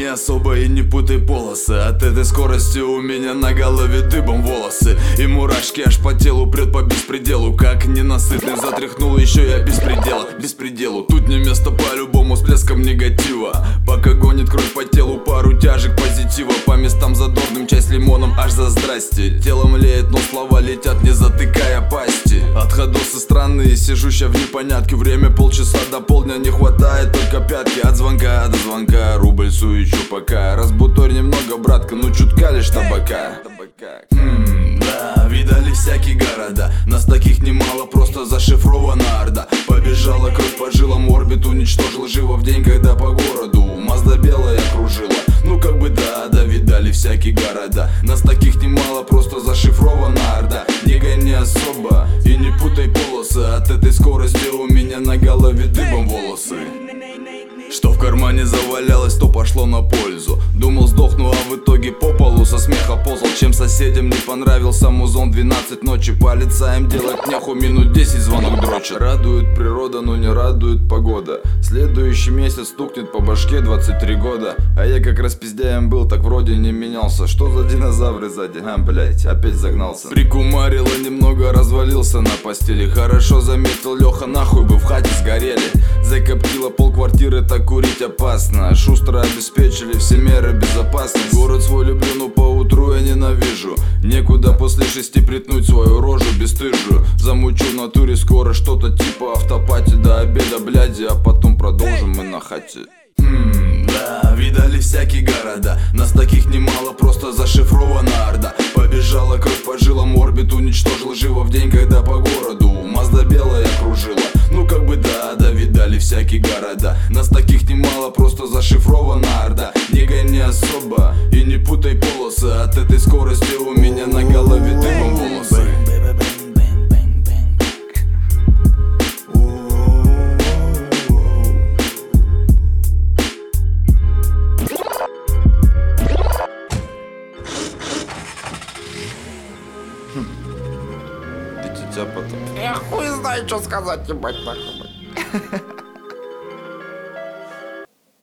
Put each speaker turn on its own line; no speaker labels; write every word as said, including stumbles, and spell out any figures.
не особо и не путай полосы. От этой скорости у меня на голове дыбом волосы. И мурашки аж по телу прет по беспределу. Как ненасытный затряхнул еще я без предела. Беспределу, тут не место по-любому всплеском негатива. Пока гонит кровь по телу, пару тяжек позитива. По местам задорным, чай с лимоном аж за здрасте. Тело млеет, но слова летят, не затыкая пасти. Отходосы странные, сижу ща в непонятке. Время полчаса до полдня, не хватает только пятки. От звонка до звонка, рубль суечу пока. Разбуторь немного, братка, ну чутка лишь табака. Хм, да, видали всякие города. Нас таких немало, просто зашифрована орда. Побежала кровь по жилам, орбит уничтожил живо в день, когда по городу Мазда белая кружила. Ну как бы да, да, видали всякие города. Нас таких немало, просто зашифрована орда. Не гони особо и не путай полосы. От этой скорости у меня на голове дыбом волосы. Что в кармане завалялось, то пошло на пользу. Думал сдохну, а в итоге по полу со смеха ползал. Чем соседям не понравился музон, двенадцать ночи полицаем делать неху, минут десять звонок дрочит. Радует природа, но не радует погода. Следующий месяц стукнет по башке двадцать три года. А я как распиздяем был, так вроде не менялся. Что за динозавры сзади? А, блять, опять загнался. Прикумарило немного, развалился на постели. Хорошо заметил Леха, нахуй бы в хате сгорели. Закоптила полквартиры, так курить опасно. Шустро обеспечили все меры безопасности. Город свой люблю, но поутру я ненавижу. Некуда после шести притнуть свою рожу бесстыжую. Замучу в натуре скоро что-то типа автопати. До обеда, бляди, а потом продолжим мы на хате. Хм, да, видали всякие города. Нас таких немало, просто зашифрована орда. Побежала кровь по жилам, орбит уничтожил живо в день, когда по городу Мазда белая кружила. Ну как бы да, да, видали всякие города. Нас таких немало, просто зашифрована орда. Не гони особо и не путай полосы. От этой скорости у меня на голове дымом волосы. Ты тетя потом.
Я хуй знаю, что сказать, ебать, нахуй.